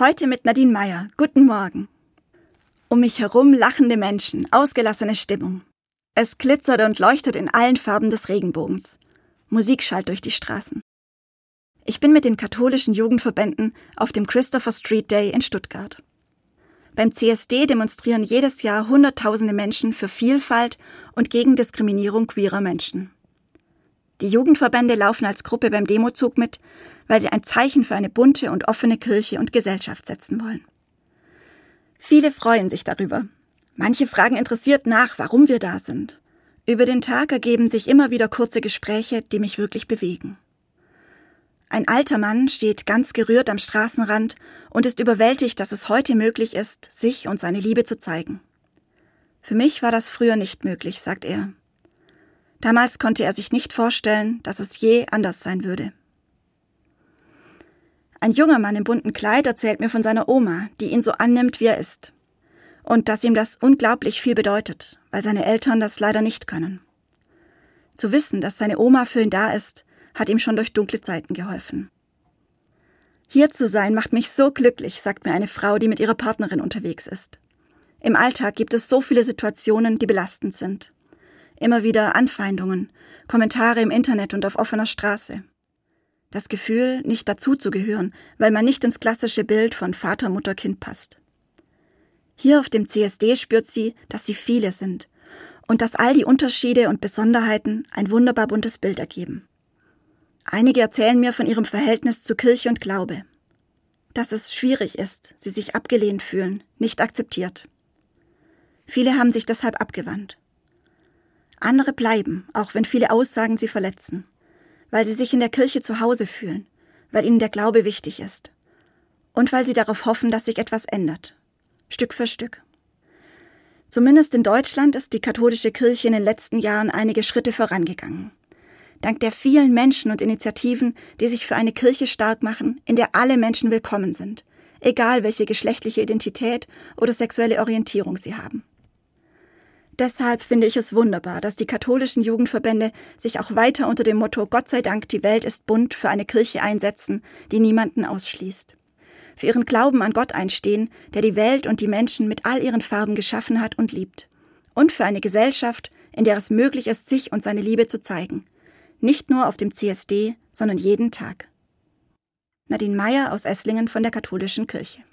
Heute mit Nadine Meyer. Guten Morgen. Um mich herum lachende Menschen, ausgelassene Stimmung. Es glitzert und leuchtet in allen Farben des Regenbogens. Musik schallt durch die Straßen. Ich bin mit den katholischen Jugendverbänden auf dem Christopher Street Day in Stuttgart. Beim CSD demonstrieren jedes Jahr Hunderttausende Menschen für Vielfalt und gegen Diskriminierung queerer Menschen. Die Jugendverbände laufen als Gruppe beim Demozug mit, weil sie ein Zeichen für eine bunte und offene Kirche und Gesellschaft setzen wollen. Viele freuen sich darüber. Manche fragen interessiert nach, warum wir da sind. Über den Tag ergeben sich immer wieder kurze Gespräche, die mich wirklich bewegen. Ein alter Mann steht ganz gerührt am Straßenrand und ist überwältigt, dass es heute möglich ist, sich und seine Liebe zu zeigen. Für mich war das früher nicht möglich, sagt er. Damals konnte er sich nicht vorstellen, dass es je anders sein würde. Ein junger Mann im bunten Kleid erzählt mir von seiner Oma, die ihn so annimmt, wie er ist. Und dass ihm das unglaublich viel bedeutet, weil seine Eltern das leider nicht können. Zu wissen, dass seine Oma für ihn da ist, hat ihm schon durch dunkle Zeiten geholfen. Hier zu sein macht mich so glücklich, sagt mir eine Frau, die mit ihrer Partnerin unterwegs ist. Im Alltag gibt es so viele Situationen, die belastend sind. Immer wieder Anfeindungen, Kommentare im Internet und auf offener Straße. Das Gefühl, nicht dazuzugehören, weil man nicht ins klassische Bild von Vater, Mutter, Kind passt. Hier auf dem CSD spürt sie, dass sie viele sind und dass all die Unterschiede und Besonderheiten ein wunderbar buntes Bild ergeben. Einige erzählen mir von ihrem Verhältnis zu Kirche und Glaube. Dass es schwierig ist, sie sich abgelehnt fühlen, nicht akzeptiert. Viele haben sich deshalb abgewandt. Andere bleiben, auch wenn viele Aussagen sie verletzen, weil sie sich in der Kirche zu Hause fühlen, weil ihnen der Glaube wichtig ist und weil sie darauf hoffen, dass sich etwas ändert, Stück für Stück. Zumindest in Deutschland ist die katholische Kirche in den letzten Jahren einige Schritte vorangegangen. Dank der vielen Menschen und Initiativen, die sich für eine Kirche stark machen, in der alle Menschen willkommen sind, egal welche geschlechtliche Identität oder sexuelle Orientierung sie haben. Deshalb finde ich es wunderbar, dass die katholischen Jugendverbände sich auch weiter unter dem Motto »Gott sei Dank, die Welt ist bunt« für eine Kirche einsetzen, die niemanden ausschließt. Für ihren Glauben an Gott einstehen, der die Welt und die Menschen mit all ihren Farben geschaffen hat und liebt. Und für eine Gesellschaft, in der es möglich ist, sich und seine Liebe zu zeigen. Nicht nur auf dem CSD, sondern jeden Tag. Nadine Meyer aus Esslingen von der Katholischen Kirche.